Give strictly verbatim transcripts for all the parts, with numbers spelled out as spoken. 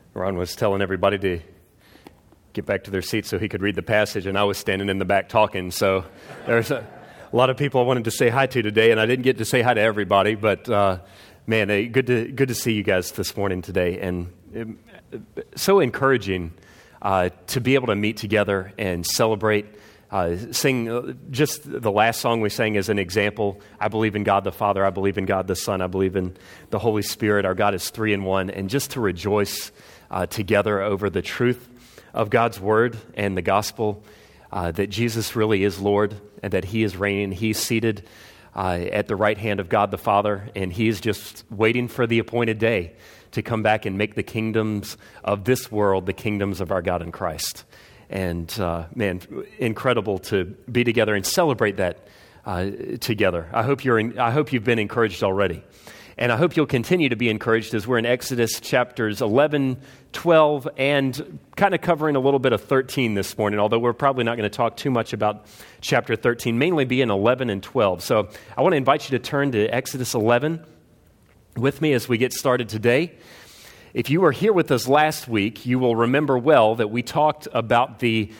Ron was telling everybody to get back to their seats so he could read the passage, and I was standing in the back talking. So there's a, a lot of people I wanted to say hi to today, and I didn't get to say hi to everybody. But uh, man, uh, good to good to see you guys this morning today, and it, so encouraging uh, to be able to meet together and celebrate. Uh, sing uh, just the last song we sang as an example. I believe in God the Father. I believe in God the Son. I believe in the Holy Spirit. Our God is three in one, and just to rejoice uh, together over the truth of God's word and the gospel, uh, that Jesus really is Lord and that he is reigning. He's seated uh, at the right hand of God the Father, and he is just waiting for the appointed day to come back and make the kingdoms of this world the kingdoms of our God in Christ. And uh, man, incredible to be together and celebrate that uh, together. I hope you're. In, I hope you've been encouraged already, and I hope you'll continue to be encouraged as we're in Exodus chapters eleven, twelve, and kind of covering a little bit of thirteen this morning. Although we're probably not going to talk too much about chapter thirteen, mainly be in eleven and twelve. So I want to invite you to turn to Exodus eleven with me as we get started today. If you were here with us last week, you will remember well that we talked about the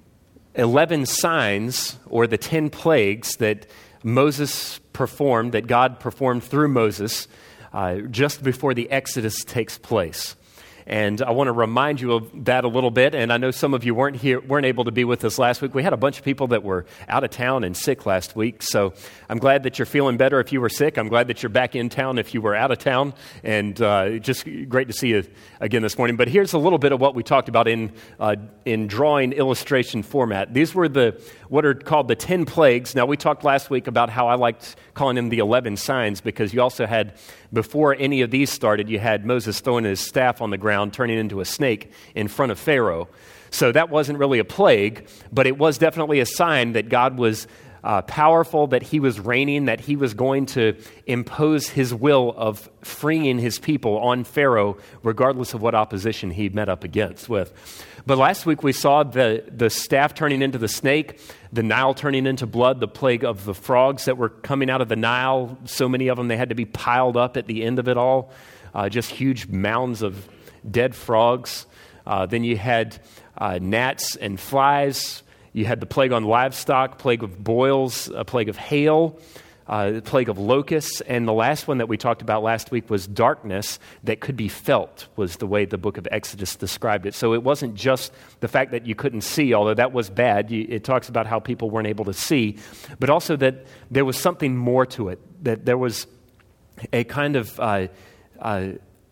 eleven signs or the ten plagues that Moses performed, that God performed through Moses uh, just before the Exodus takes place. And I want to remind you of that a little bit. And I know some of you weren't here, weren't able to be with us last week. We had a bunch of people that were out of town and sick last week. So I'm glad that you're feeling better if you were sick. I'm glad that you're back in town if you were out of town. And uh, just great to see you again this morning. But here's a little bit of what we talked about in uh, in drawing illustration format. These were the what are called the ten plagues. Now, we talked last week about how I liked calling them the eleven signs, because you also had, before any of these started, you had Moses throwing his staff on the ground, turning into a snake in front of Pharaoh. So that wasn't really a plague, but it was definitely a sign that God was uh, powerful, that he was reigning, that he was going to impose his will of freeing his people on Pharaoh, regardless of what opposition he met up against with. But last week we saw the, the staff turning into the snake, the Nile turning into blood, the plague of the frogs that were coming out of the Nile. So many of them, they had to be piled up at the end of it all. Uh, just huge mounds of dead frogs. Uh, then you had uh, gnats and flies. You had the plague on livestock, plague of boils, a plague of hail, uh, the plague of locusts. And the last one that we talked about last week was darkness that could be felt, was the way the book of Exodus described it. So it wasn't just the fact that you couldn't see, although that was bad. It talks about how people weren't able to see, but also that there was something more to it, that there was a kind of uh, uh,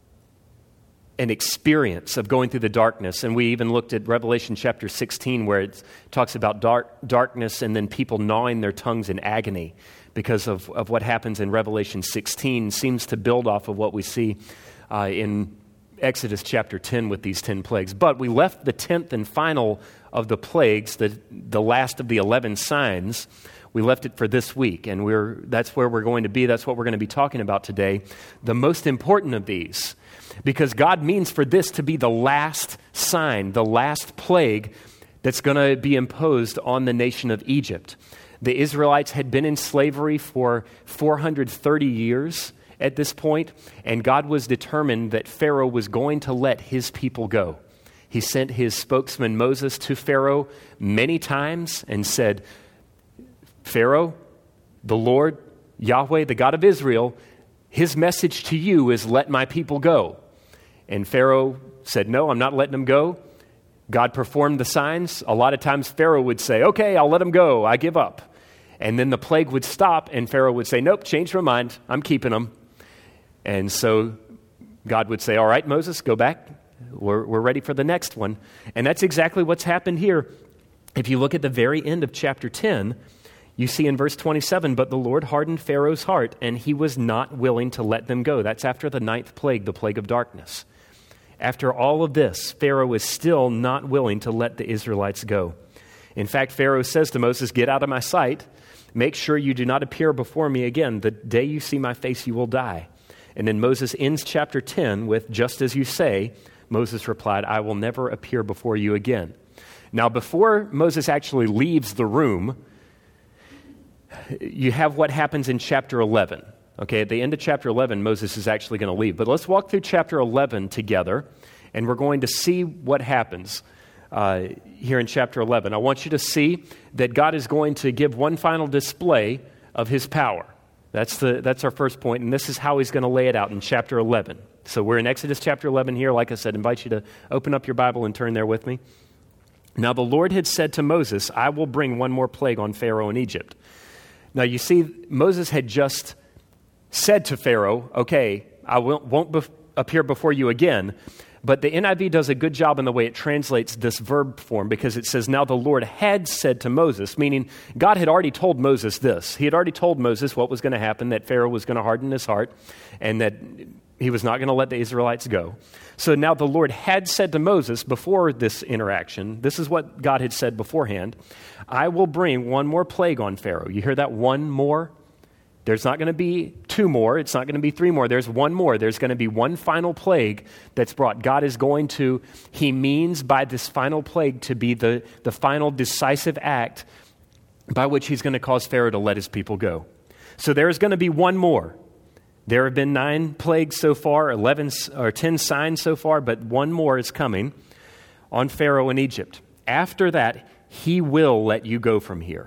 an experience of going through the darkness. And we even looked at Revelation chapter sixteen, where it talks about dark, darkness and then people gnawing their tongues in agony because of, of what happens in Revelation sixteen. Seems to build off of what we see uh, in Exodus chapter ten with these ten plagues. But we left the tenth and final of the plagues, the, the last of the eleven signs, we left it for this week, and we're that's where we're going to be. That's what we're going to be talking about today. The most important of these, because God means for this to be the last sign, the last plague that's going to be imposed on the nation of Egypt. The Israelites had been in slavery for four hundred thirty years at this point, and God was determined that Pharaoh was going to let his people go. He sent his spokesman Moses to Pharaoh many times and said, Pharaoh, the Lord, Yahweh, the God of Israel, his message to you is let my people go. And Pharaoh said, no, I'm not letting them go. God performed the signs. A lot of times Pharaoh would say, okay, I'll let them go. I give up. And then the plague would stop and Pharaoh would say, nope, change my mind. I'm keeping them. And so God would say, all right, Moses, go back. We're, we're ready for the next one. And that's exactly what's happened here. If you look at the very end of chapter ten, you see in verse twenty-seven, but the Lord hardened Pharaoh's heart, and he was not willing to let them go. That's after the ninth plague, the plague of darkness. After all of this, Pharaoh is still not willing to let the Israelites go. In fact, Pharaoh says to Moses, get out of my sight. Make sure you do not appear before me again. The day you see my face, you will die. And then Moses ends chapter ten with, just as you say. Moses replied, I will never appear before you again. Now, before Moses actually leaves the room, you have what happens in chapter eleven. Okay, at the end of chapter eleven, Moses is actually going to leave. But let's walk through chapter eleven together, And we're going to see what happens uh, here in chapter eleven. I want you to see that God is going to give one final display of his power. That's the that's our first point, and this is how he's going to lay it out in chapter eleven. So we're in Exodus chapter eleven here. Like I said, I invite you to open up your Bible and turn there with me. Now the Lord had said to Moses, I will bring one more plague on Pharaoh in Egypt. Now you see, Moses had just said to Pharaoh, okay, I won't, won't bef- appear before you again. But the N I V does a good job in the way it translates this verb form, because it says, now the Lord had said to Moses, meaning God had already told Moses this. He had already told Moses what was going to happen, that Pharaoh was going to harden his heart and that he was not going to let the Israelites go. So now the Lord had said to Moses before this interaction, this is what God had said beforehand, I will bring one more plague on Pharaoh. You hear that? One more? There's not going to be two more. It's not going to be three more. There's one more. There's going to be one final plague that's brought. God is going to, he means by this final plague to be the, the final decisive act by which he's going to cause Pharaoh to let his people go. So there's going to be one more. There have been nine plagues so far, eleven or ten signs so far, but one more is coming on Pharaoh in Egypt. After that, he will let you go from here.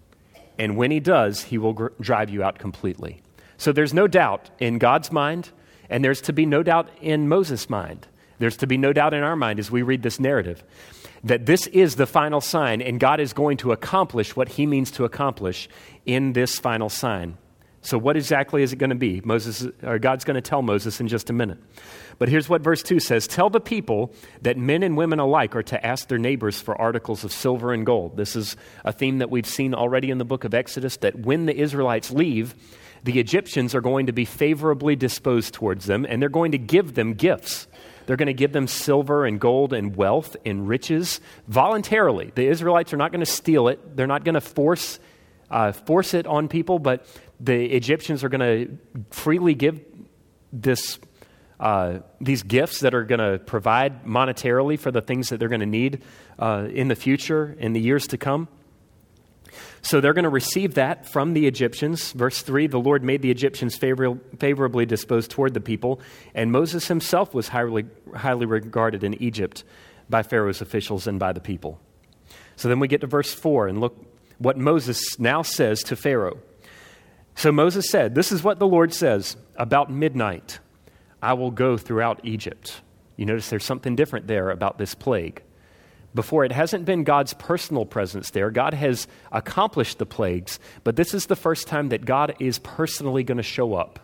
And when he does, he will gr- drive you out completely. So there's no doubt in God's mind, and there's to be no doubt in Moses' mind. There's to be no doubt in our mind as we read this narrative that this is the final sign, and God is going to accomplish what he means to accomplish in this final sign. So what exactly is it going to be? Moses, or God's going to tell Moses in just a minute. But here's what verse two says. Tell the people that men and women alike are to ask their neighbors for articles of silver and gold. This is a theme that we've seen already in the book of Exodus, that when the Israelites leave, the Egyptians are going to be favorably disposed towards them, and they're going to give them gifts. They're going to give them silver and gold and wealth and riches voluntarily. The Israelites are not going to steal it. They're not going to force uh, force it on people, but the Egyptians are going to freely give this uh, these gifts that are going to provide monetarily for the things that they're going to need uh, in the future, in the years to come. So they're going to receive that from the Egyptians. Verse three, the Lord made the Egyptians favor- favorably disposed toward the people, and Moses himself was highly, highly regarded in Egypt by Pharaoh's officials and by the people. So then we get to verse four, and look what Moses now says to Pharaoh. So Moses said, this is what the Lord says, about midnight, I will go throughout Egypt. You notice there's something different there about this plague. Before, it hasn't been God's personal presence there. God has accomplished the plagues, but this is the first time that God is personally going to show up.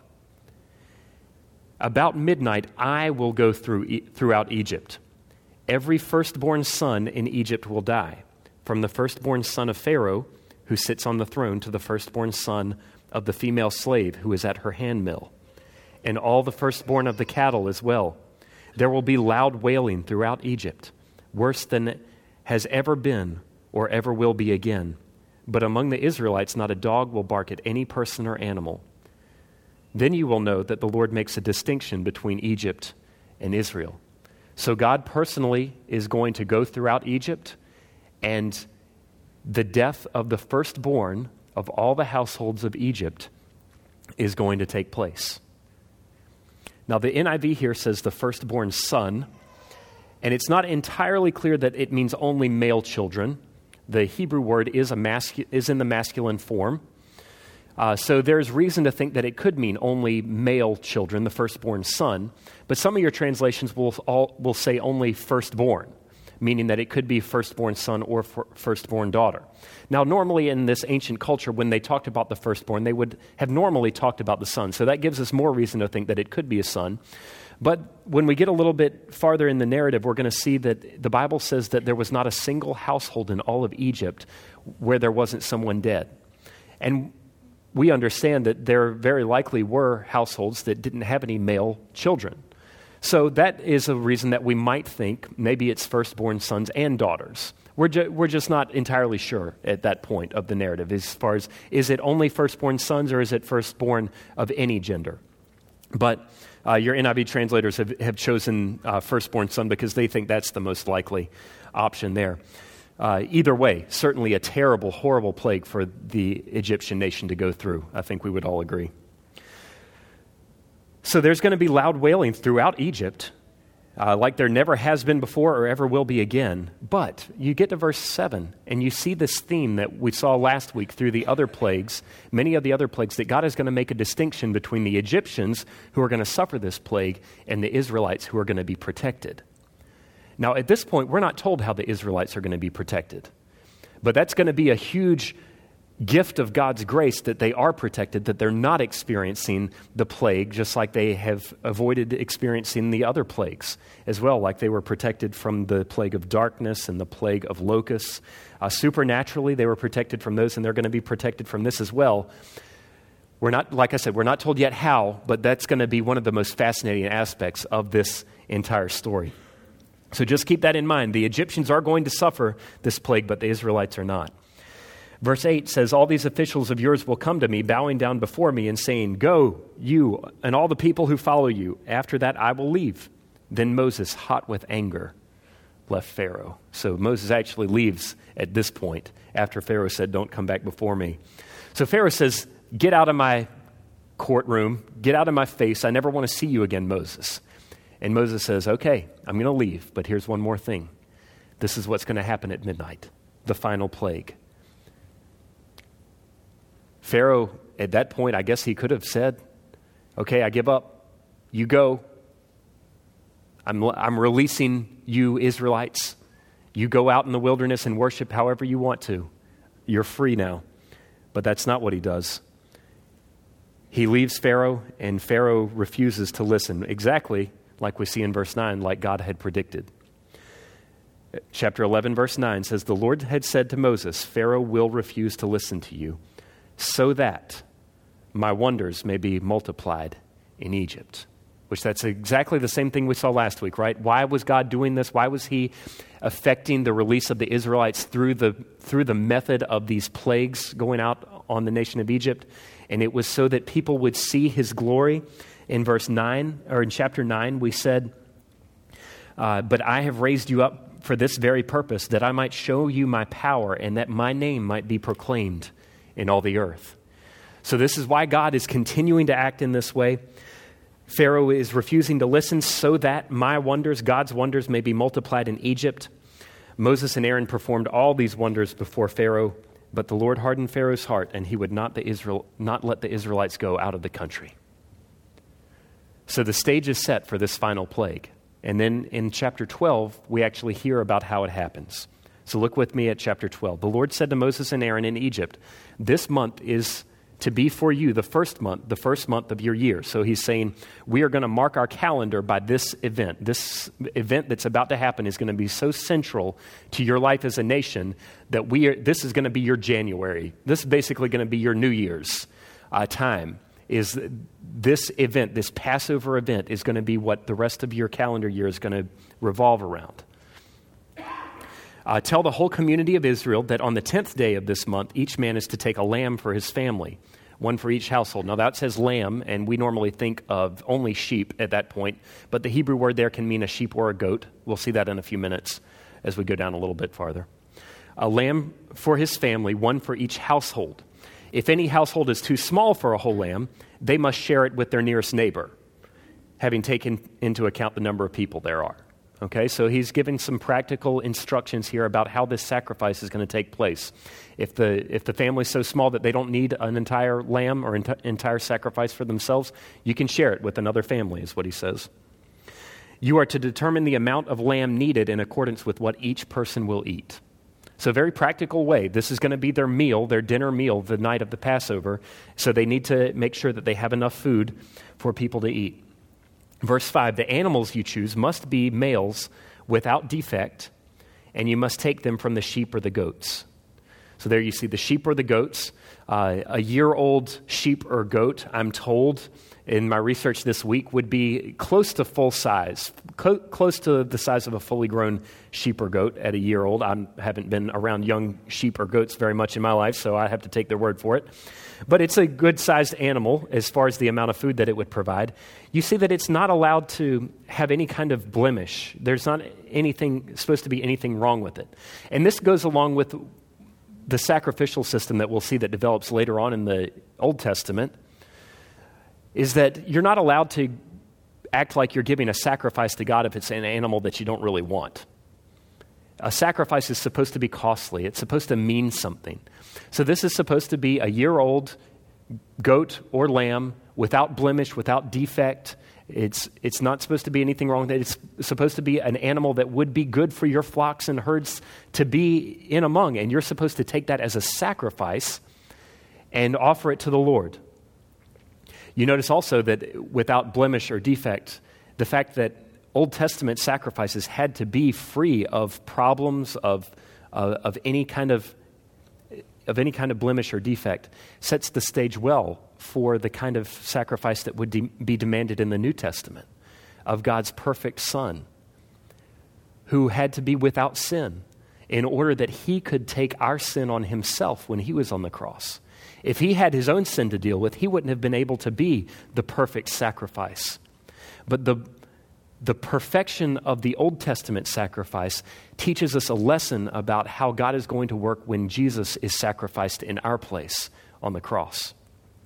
About midnight, I will go through throughout Egypt. Every firstborn son in Egypt will die, from the firstborn son of Pharaoh, who sits on the throne, to the firstborn son of the female slave who is at her handmill, and all the firstborn of the cattle as well. There will be loud wailing throughout Egypt, worse than has ever been or ever will be again. But among the Israelites, not a dog will bark at any person or animal. Then you will know that the Lord makes a distinction between Egypt and Israel. So God personally is going to go throughout Egypt, and the death of the firstborn of all the households of Egypt is going to take place. Now, the N I V here says the firstborn son, and it's not entirely clear that it means only male children. The Hebrew word is a mascu- is in the masculine form. Uh, so there's reason to think that it could mean only male children, the firstborn son. But some of your translations will all, will say only firstborn, meaning that it could be firstborn son or f- firstborn daughter. Now, normally in this ancient culture, when they talked about the firstborn, they would have normally talked about the son. So that gives us more reason to think that it could be a son. But when we get a little bit farther in the narrative, we're going to see that the Bible says that there was not a single household in all of Egypt where there wasn't someone dead. And we understand that there very likely were households that didn't have any male children. So that is a reason that we might think maybe it's firstborn sons and daughters. We're, ju- we're just not entirely sure at that point of the narrative as far as, is it only firstborn sons or is it firstborn of any gender? But uh, your N I V translators have, have chosen uh, firstborn son because they think that's the most likely option there. Uh, either way, certainly a terrible, horrible plague for the Egyptian nation to go through. I think we would all agree. So there's going to be loud wailing throughout Egypt. uh, like there never has been before or ever will be again. But you get to verse seven, and you see this theme that we saw last week through the other plagues, many of the other plagues, that God is going to make a distinction between the Egyptians who are going to suffer this plague and the Israelites who are going to be protected. Now, at this point, we're not told how the Israelites are going to be protected. But that's going to be a huge gift of God's grace that they are protected, that they're not experiencing the plague, just like they have avoided experiencing the other plagues as well, like they were protected from the plague of darkness and the plague of locusts. Uh, supernaturally, they were protected from those, and they're going to be protected from this as well. We're not, like I said, we're not told yet how, but that's going to be one of the most fascinating aspects of this entire story. So just keep that in mind. The Egyptians are going to suffer this plague, but the Israelites are not. Verse eight says, all these officials of yours will come to me, bowing down before me and saying, go, you and all the people who follow you. After that, I will leave. Then Moses, hot with anger, left Pharaoh. So Moses actually leaves at this point after Pharaoh said, don't come back before me. So Pharaoh says, get out of my courtroom, get out of my face. I never want to see you again, Moses. And Moses says, okay, I'm going to leave, but here's one more thing. This is what's going to happen at midnight, the final plague. Pharaoh, at that point, I guess he could have said, okay, I give up. You go. I'm, I'm releasing you, Israelites. You go out in the wilderness and worship however you want to. You're free now. But that's not what he does. He leaves Pharaoh, and Pharaoh refuses to listen. Exactly like we see in verse nine, like God had predicted. Chapter eleven, verse nine says, the Lord had said to Moses, Pharaoh will refuse to listen to you, so that my wonders may be multiplied in Egypt. Which that's exactly the same thing we saw last week, right? Why was God doing this? Why was he affecting the release of the Israelites through the through the method of these plagues going out on the nation of Egypt? And it was so that people would see his glory. In verse nine, or in chapter nine, we said, uh, but I have raised you up for this very purpose, that I might show you my power and that my name might be proclaimed in all the earth. So this is why God is continuing to act in this way. Pharaoh is refusing to listen so that my wonders, God's wonders, may be multiplied in Egypt. Moses and Aaron performed all these wonders before Pharaoh, but the Lord hardened Pharaoh's heart, and he would not, the Israel, not let the Israelites go out of the country. So the stage is set for this final plague. And then in chapter twelve, we actually hear about how it happens. So look with me at chapter twelve. The Lord said to Moses and Aaron in Egypt, this month is to be for you the first month, the first month of your year. So he's saying, we are going to mark our calendar by this event. This event that's about to happen is going to be so central to your life as a nation that we are, this is going to be your January. This is basically going to be your New Year's uh, time. Is this event, this Passover event, is going to be what the rest of your calendar year is going to revolve around. Uh, tell the whole community of Israel that on the tenth day of this month, each man is to take a lamb for his family, one for each household. Now that says lamb, and we normally think of only sheep at that point, but the Hebrew word there can mean a sheep or a goat. We'll see that in a few minutes as we go down a little bit farther. A lamb for his family, one for each household. If any household is too small for a whole lamb, they must share it with their nearest neighbor, having taken into account the number of people there are. Okay, so he's giving some practical instructions here about how this sacrifice is going to take place. If the if the family's so small that they don't need an entire lamb or ent- entire sacrifice for themselves, you can share it with another family, is what he says. You are to determine the amount of lamb needed in accordance with what each person will eat. So a very practical way. This is going to be their meal, their dinner meal, the night of the Passover. So they need to make sure that they have enough food for people to eat. Verse five, the animals you choose must be males without defect, and you must take them from the sheep or the goats. So there you see the sheep or the goats. Uh, a year-old sheep or goat, I'm told, in my research this week, would be close to full size, co- close to the size of a fully grown sheep or goat at a year old. I haven't been around young sheep or goats very much in my life, so I have to take their word for it. But it's a good-sized animal as far as the amount of food that it would provide. You see that it's not allowed to have any kind of blemish. There's not anything supposed to be anything wrong with it. And this goes along with the sacrificial system that we'll see that develops later on in the Old Testament, is that you're not allowed to act like you're giving a sacrifice to God if it's an animal that you don't really want. A sacrifice is supposed to be costly. It's supposed to mean something. So this is supposed to be a year-old goat or lamb without blemish, without defect. It's, it's not supposed to be anything wrong with it. It's supposed to be an animal that would be good for your flocks and herds to be in among. And you're supposed to take that as a sacrifice and offer it to the Lord. You notice also that without blemish or defect, the fact that Old Testament sacrifices had to be free of problems, of, uh, of any kind of of any kind of blemish or defect, sets the stage well for the kind of sacrifice that would de- be demanded in the New Testament of God's perfect Son, who had to be without sin in order that he could take our sin on himself when he was on the cross. If he had his own sin to deal with, he wouldn't have been able to be the perfect sacrifice. But the The perfection of the Old Testament sacrifice teaches us a lesson about how God is going to work when Jesus is sacrificed in our place on the cross.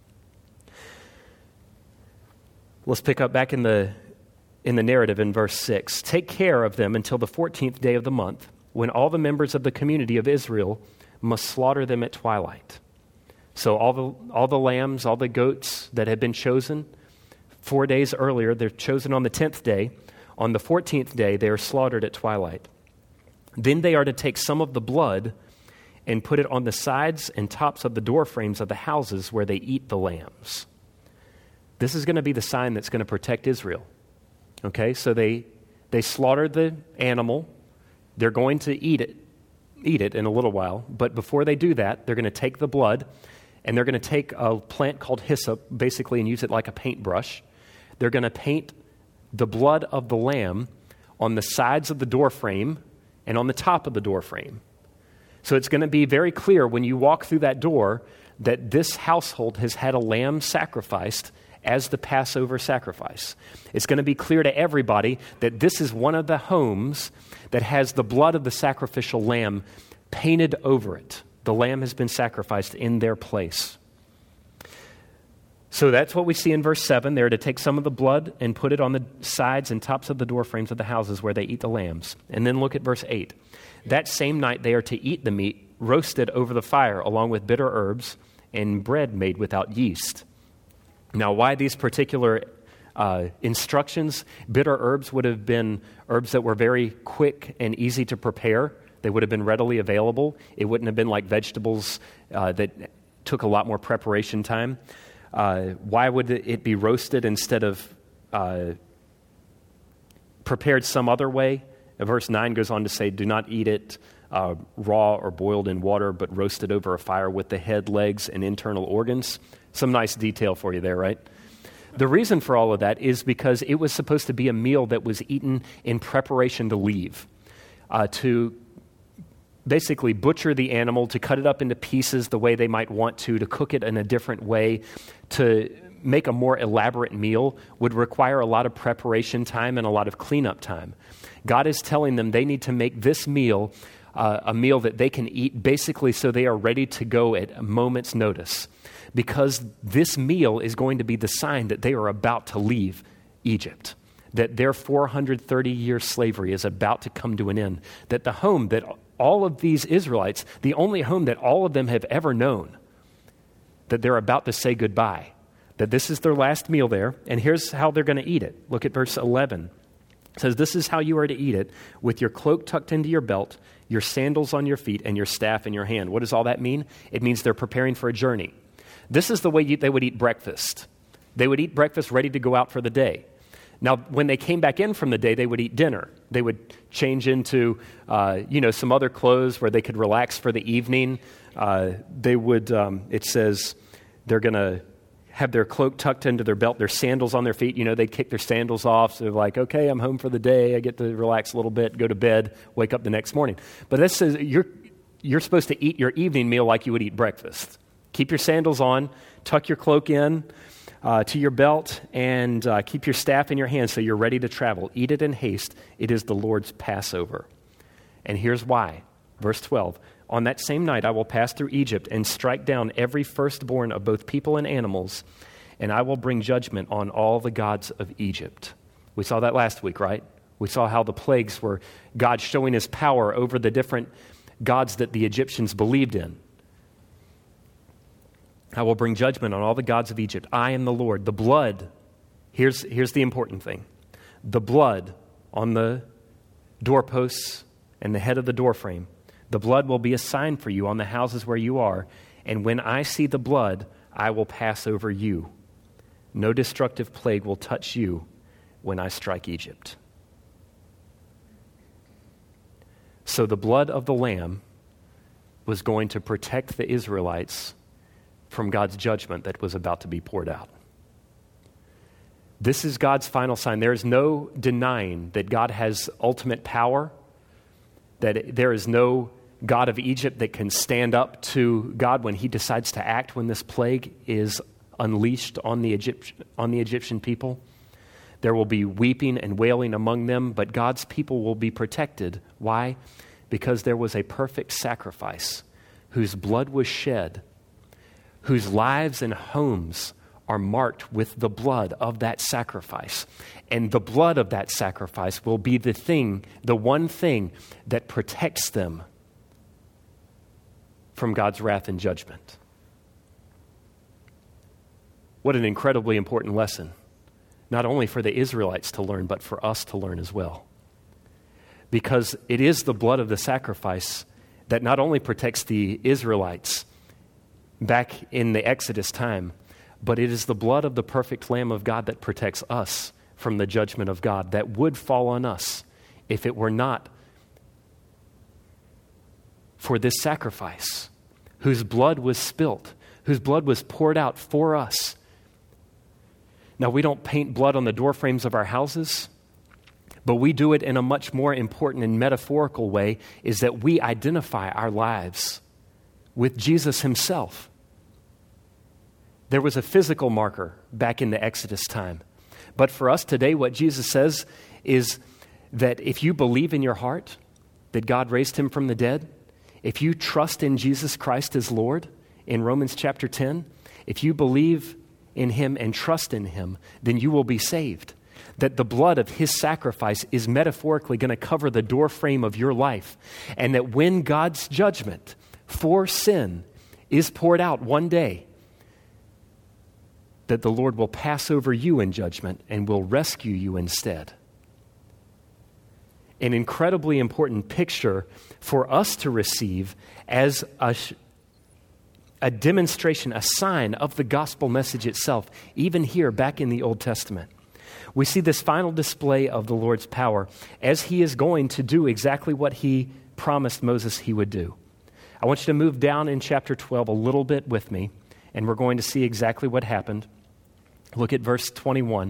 Let's pick up back in the in the narrative in verse six. Take care of them until the fourteenth day of the month, when all the members of the community of Israel must slaughter them at twilight. So all the all the lambs, all the goats that had been chosen four days earlier, they're chosen on the tenth day. On the fourteenth day, they are slaughtered at twilight. Then they are to take some of the blood and put it on the sides and tops of the door frames of the houses where they eat the lambs. This is going to be the sign that's going to protect Israel. Okay, so they they slaughter the animal. They're going to eat it, eat it in a little while. But before they do that, they're going to take the blood and they're going to take a plant called hyssop, basically, and use it like a paintbrush. They're going to paint the blood of the lamb on the sides of the door frame and on the top of the door frame. So it's going to be very clear when you walk through that door that this household has had a lamb sacrificed as the Passover sacrifice. It's going to be clear to everybody that this is one of the homes that has the blood of the sacrificial lamb painted over it. The lamb has been sacrificed in their place. So that's what we see in verse seven. They're to take some of the blood and put it on the sides and tops of the door frames of the houses where they eat the lambs. And then look at verse eight. That same night they are to eat the meat roasted over the fire along with bitter herbs and bread made without yeast. Now, why these particular uh, instructions? Bitter herbs would have been herbs that were very quick and easy to prepare. They would have been readily available. It wouldn't have been like vegetables uh, that took a lot more preparation time. Uh, why would it be roasted instead of uh, prepared some other way? Verse nine goes on to say, do not eat it uh, raw or boiled in water, but roasted over a fire with the head, legs, and internal organs. Some nice detail for you there, right? The reason for all of that is because it was supposed to be a meal that was eaten in preparation to leave, uh, to basically butcher the animal, to cut it up into pieces the way they might want to, to cook it in a different way, to make a more elaborate meal would require a lot of preparation time and a lot of cleanup time. God is telling them they need to make this meal uh, a meal that they can eat basically so they are ready to go at a moment's notice, because this meal is going to be the sign that they are about to leave Egypt, that their four hundred thirty year slavery is about to come to an end, that the home that all of these Israelites, the only home that all of them have ever known, that they're about to say goodbye, that this is their last meal there, and here's how they're going to eat it. Look at verse eleven. It says, this is how you are to eat it, with your cloak tucked into your belt, your sandals on your feet, and your staff in your hand. What does all that mean? It means they're preparing for a journey. This is the way you, they would eat breakfast. They would eat breakfast ready to go out for the day. Now, when they came back in from the day, they would eat dinner. They would change into, uh, you know, some other clothes where they could relax for the evening. Uh, they would, um, it says, they're going to have their cloak tucked into their belt, their sandals on their feet. You know, they'd kick their sandals off. So they're like, okay, I'm home for the day. I get to relax a little bit, go to bed, wake up the next morning. But this says you're you're supposed to eat your evening meal like you would eat breakfast. Keep your sandals on, tuck your cloak in uh, to your belt, and uh, keep your staff in your hand so you're ready to travel. Eat it in haste. It is the Lord's Passover. And here's why. Verse twelve. On that same night I will pass through Egypt and strike down every firstborn of both people and animals, and I will bring judgment on all the gods of Egypt. We saw that last week, right? We saw how the plagues were God showing his power over the different gods that the Egyptians believed in. I will bring judgment on all the gods of Egypt. I am the Lord. The blood, here's, here's the important thing. The blood on the doorposts and the head of the doorframe, the blood will be a sign for you on the houses where you are. And when I see the blood, I will pass over you. No destructive plague will touch you when I strike Egypt. So the blood of the Lamb was going to protect the Israelites from God's judgment that was about to be poured out. This is God's final sign. There is no denying that God has ultimate power, that there is no God of Egypt that can stand up to God when he decides to act when this plague is unleashed on the Egyptian, on the Egyptian people. There will be weeping and wailing among them, but God's people will be protected. Why? Because there was a perfect sacrifice whose blood was shed, whose lives and homes are marked with the blood of that sacrifice. And the blood of that sacrifice will be the thing, the one thing that protects them from God's wrath and judgment. What an incredibly important lesson, not only for the Israelites to learn, but for us to learn as well. Because it is the blood of the sacrifice that not only protects the Israelites back in the Exodus time, but it is the blood of the perfect Lamb of God that protects us from the judgment of God that would fall on us if it were not for this sacrifice, whose blood was spilt, whose blood was poured out for us. Now, we don't paint blood on the door frames of our houses, but we do it in a much more important and metaphorical way, is that we identify our lives with Jesus himself. There was a physical marker back in the Exodus time. But for us today, what Jesus says is that if you believe in your heart that God raised him from the dead, if you trust in Jesus Christ as Lord, in Romans chapter ten, if you believe in him and trust in him, then you will be saved. That the blood of his sacrifice is metaphorically going to cover the door frame of your life. And that when God's judgment for sin is poured out one day, that the Lord will pass over you in judgment and will rescue you instead. An incredibly important picture for us to receive as a, a demonstration, a sign of the gospel message itself, even here back in the Old Testament. We see this final display of the Lord's power as he is going to do exactly what he promised Moses he would do. I want you to move down in chapter twelve a little bit with me, and we're going to see exactly what happened. Look at verse twenty-one.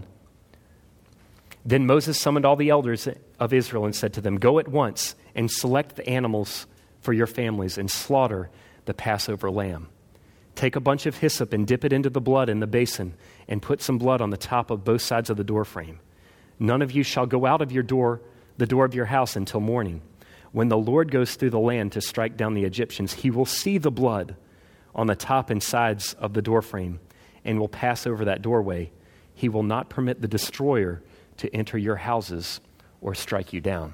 Then Moses summoned all the elders of Israel and said to them, "Go at once and select the animals for your families and slaughter the Passover lamb. Take a bunch of hyssop and dip it into the blood in the basin and put some blood on the top of both sides of the doorframe. None of you shall go out of your door, the door of your house until morning. When the Lord goes through the land to strike down the Egyptians, he will see the blood on the top and sides of the doorframe and will pass over that doorway. He will not permit the destroyer to enter your houses or strike you down."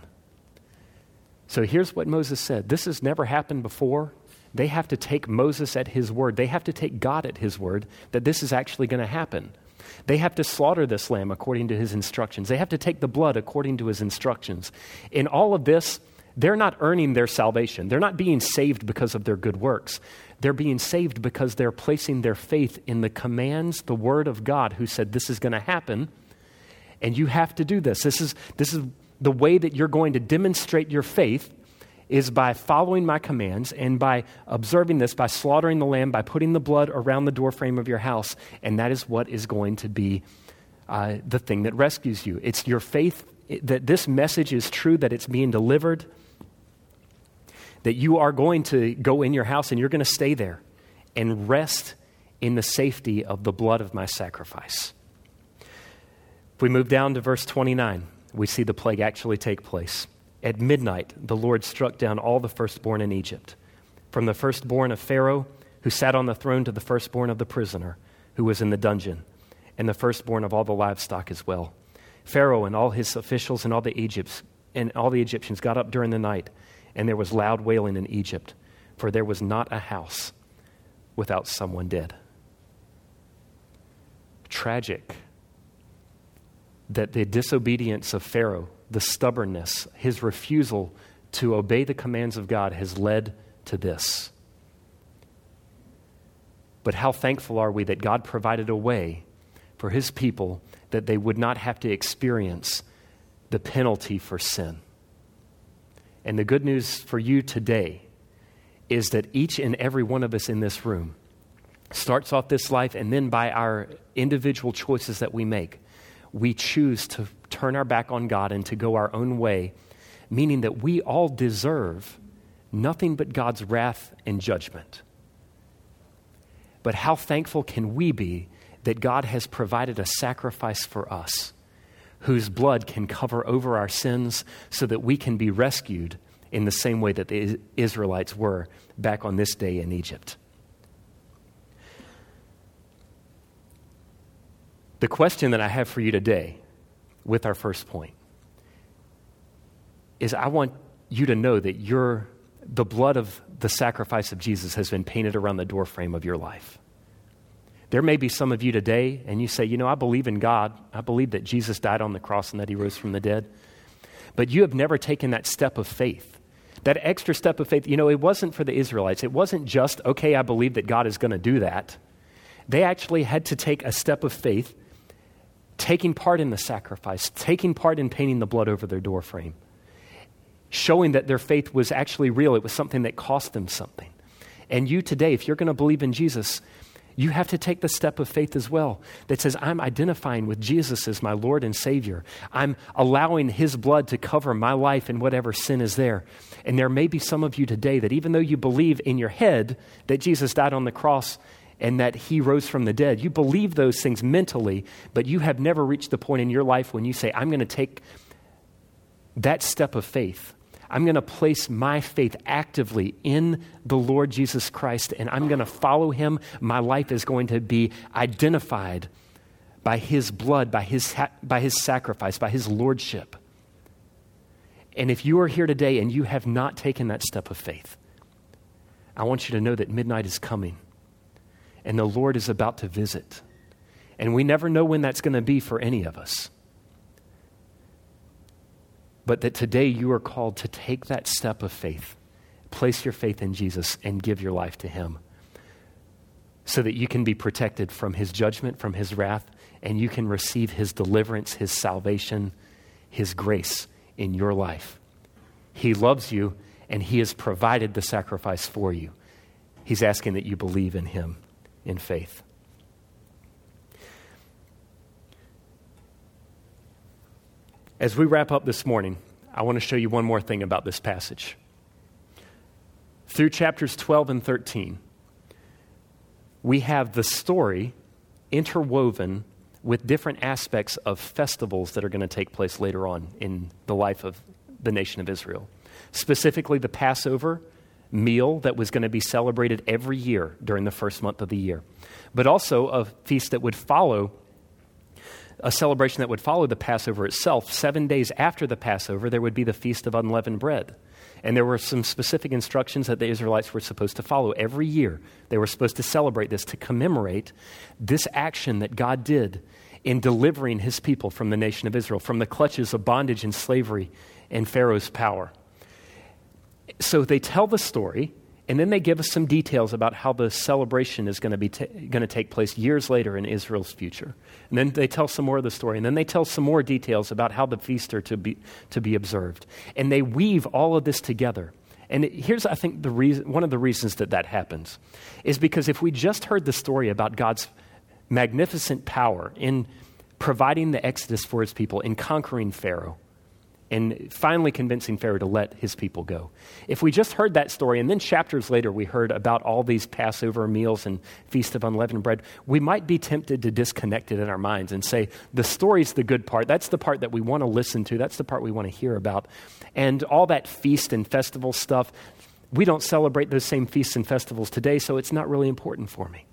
So here's what Moses said. This has never happened before. They have to take Moses at his word. They have to take God at his word that this is actually going to happen. They have to slaughter this lamb according to his instructions. They have to take the blood according to his instructions. In all of this, they're not earning their salvation. They're not being saved because of their good works. They're being saved because they're placing their faith in the commands, the word of God, who said this is going to happen, and you have to do this. This is, this is the way that you're going to demonstrate your faith, is by following my commands and by observing this, by slaughtering the lamb, by putting the blood around the doorframe of your house, and that is what is going to be uh, the thing that rescues you. It's your faith that this message is true, that it's being delivered, that you are going to go in your house and you're going to stay there and rest in the safety of the blood of my sacrifice. If we move down to verse twenty-nine, we see the plague actually take place. At midnight, the Lord struck down all the firstborn in Egypt, from the firstborn of Pharaoh, who sat on the throne, to the firstborn of the prisoner, who was in the dungeon, and the firstborn of all the livestock as well. Pharaoh and all his officials and all the Egypts and all the Egyptians got up during the night, and there was loud wailing in Egypt, for there was not a house without someone dead. Tragic that the disobedience of Pharaoh, the stubbornness, his refusal to obey the commands of God has led to this. But how thankful are we that God provided a way for his people that they would not have to experience the penalty for sin. And the good news for you today is that each and every one of us in this room starts off this life, and then by our individual choices that we make, we choose to turn our back on God and to go our own way, meaning that we all deserve nothing but God's wrath and judgment. But how thankful can we be that God has provided a sacrifice for us, whose blood can cover over our sins so that we can be rescued in the same way that the Israelites were back on this day in Egypt. The question that I have for you today with our first point is I want you to know that you're, the blood of the sacrifice of Jesus has been painted around the doorframe of your life. There may be some of you today and you say, you know, I believe in God. I believe that Jesus died on the cross and that he rose from the dead. But you have never taken that step of faith. That extra step of faith, you know, it wasn't for the Israelites. It wasn't just, okay, I believe that God is going to do that. They actually had to take a step of faith, taking part in the sacrifice, taking part in painting the blood over their doorframe, showing that their faith was actually real. It was something that cost them something. And you today, if you're going to believe in Jesus, you have to take the step of faith as well that says, I'm identifying with Jesus as my Lord and Savior. I'm allowing his blood to cover my life and whatever sin is there. And there may be some of you today that even though you believe in your head that Jesus died on the cross and that he rose from the dead, you believe those things mentally, but you have never reached the point in your life when you say, I'm going to take that step of faith. I'm going to place my faith actively in the Lord Jesus Christ, and I'm going to follow him. My life is going to be identified by his blood, by his, by his sacrifice, by his lordship. And if you are here today and you have not taken that step of faith, I want you to know that midnight is coming, and the Lord is about to visit. And we never know when that's going to be for any of us. But that today you are called to take that step of faith, place your faith in Jesus, and give your life to him so that you can be protected from his judgment, from his wrath, and you can receive his deliverance, his salvation, his grace in your life. He loves you, and he has provided the sacrifice for you. He's asking that you believe in him in faith. As we wrap up this morning, I want to show you one more thing about this passage. Through chapters twelve and thirteen, we have the story interwoven with different aspects of festivals that are going to take place later on in the life of the nation of Israel. Specifically, the Passover meal that was going to be celebrated every year during the first month of the year, but also a feast that would follow a celebration that would follow the Passover itself. Seven days after the Passover, there would be the Feast of Unleavened Bread. And there were some specific instructions that the Israelites were supposed to follow every year. They were supposed to celebrate this to commemorate this action that God did in delivering his people from the nation of Israel, from the clutches of bondage and slavery and Pharaoh's power. So they tell the story, and then they give us some details about how the celebration is going to be ta- going to take place years later in Israel's future. And then they tell some more of the story, and then they tell some more details about how the feasts are to be to be observed. And they weave all of this together. And it, here's, I think, the reason. One of the reasons that that happens is because if we just heard the story about God's magnificent power in providing the exodus for his people, in conquering Pharaoh, and finally convincing Pharaoh to let his people go. If we just heard that story, and then chapters later we heard about all these Passover meals and Feast of Unleavened Bread, we might be tempted to disconnect it in our minds and say, the story's the good part. That's the part that we want to listen to. That's the part we want to hear about. And all that feast and festival stuff, we don't celebrate those same feasts and festivals today, so it's not really important for me.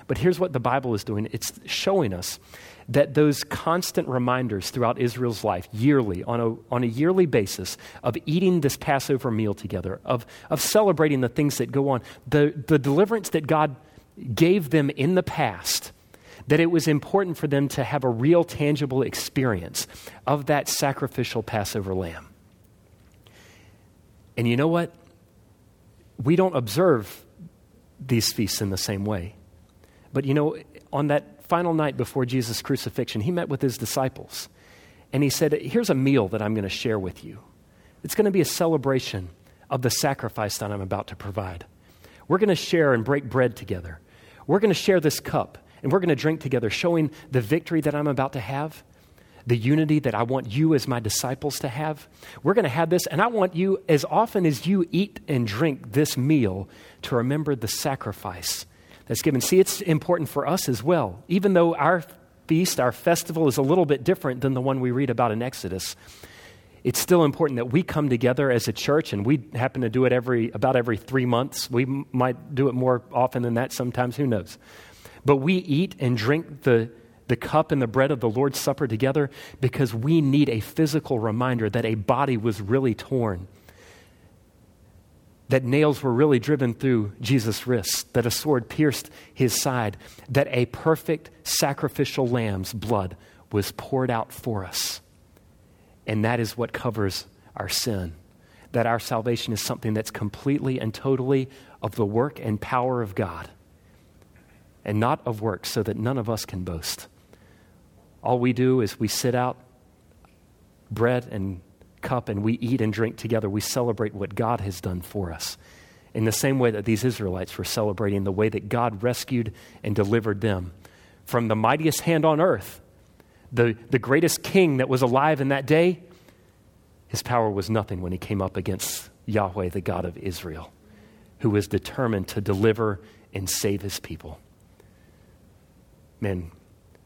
But here's what the Bible is doing. It's showing us that those constant reminders throughout Israel's life, yearly, on a, on a yearly basis, of eating this Passover meal together, of, of celebrating the things that go on, the, the deliverance that God gave them in the past, that it was important for them to have a real tangible experience of that sacrificial Passover lamb. And you know what? We don't observe these feasts in the same way. But you know, on that final night before Jesus' crucifixion, he met with his disciples. And he said, here's a meal that I'm going to share with you. It's going to be a celebration of the sacrifice that I'm about to provide. We're going to share and break bread together. We're going to share this cup, and we're going to drink together, showing the victory that I'm about to have, the unity that I want you as my disciples to have. We're going to have this, and I want you, as often as you eat and drink this meal, to remember the sacrifice that's given. See, it's important for us as well. Even though our feast, our festival is a little bit different than the one we read about in Exodus, it's still important that we come together as a church, and we happen to do it every about every three months. We m- might do it more often than that sometimes, who knows. But we eat and drink the, the cup and the bread of the Lord's Supper together because we need a physical reminder that a body was really torn, that nails were really driven through Jesus' wrists, that a sword pierced his side, that a perfect sacrificial lamb's blood was poured out for us. And that is what covers our sin, that our salvation is something that's completely and totally of the work and power of God, and not of works, so that none of us can boast. All we do is we sit out bread and cup and we eat and drink together. We celebrate what God has done for us in the same way that these Israelites were celebrating the way that God rescued and delivered them from the mightiest hand on earth. The, the greatest king that was alive in that day, his power was nothing when he came up against Yahweh, the God of Israel, who was determined to deliver and save his people. Man,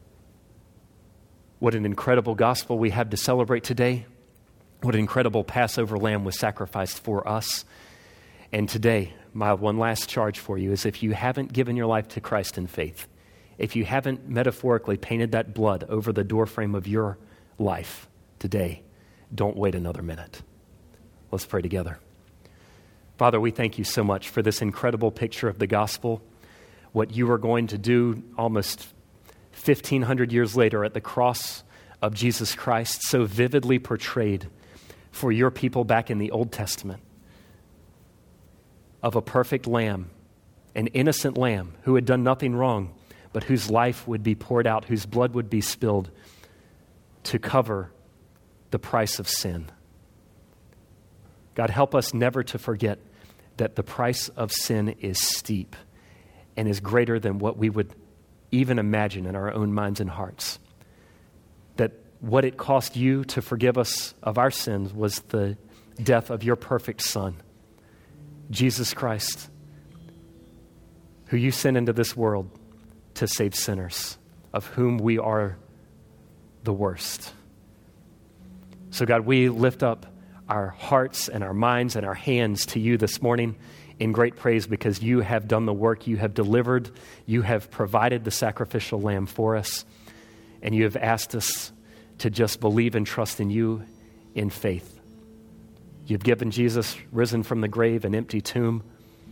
what an incredible gospel we have to celebrate today. What an incredible Passover lamb was sacrificed for us. And today, my one last charge for you is if you haven't given your life to Christ in faith, if you haven't metaphorically painted that blood over the doorframe of your life today, don't wait another minute. Let's pray together. Father, we thank you so much for this incredible picture of the gospel, what you are going to do almost fifteen hundred years later at the cross of Jesus Christ, so vividly portrayed for your people back in the Old Testament, of a perfect lamb, an innocent lamb who had done nothing wrong, but whose life would be poured out, whose blood would be spilled to cover the price of sin. God, help us never to forget that the price of sin is steep and is greater than what we would even imagine in our own minds and hearts. That what it cost you to forgive us of our sins was the death of your perfect Son, Jesus Christ, who you sent into this world to save sinners, of whom we are the worst. So God, we lift up our hearts and our minds and our hands to you this morning in great praise because you have done the work, you have delivered, you have provided the sacrificial lamb for us, and you have asked us to just believe and trust in you in faith. You've given Jesus, risen from the grave, an empty tomb.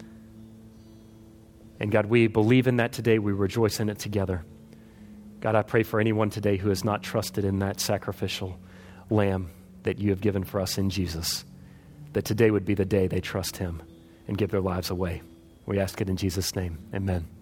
And God, we believe in that today. We rejoice in it together. God, I pray for anyone today who has not trusted in that sacrificial lamb that you have given for us in Jesus, that today would be the day they trust him and give their lives away. We ask it in Jesus' name. Amen.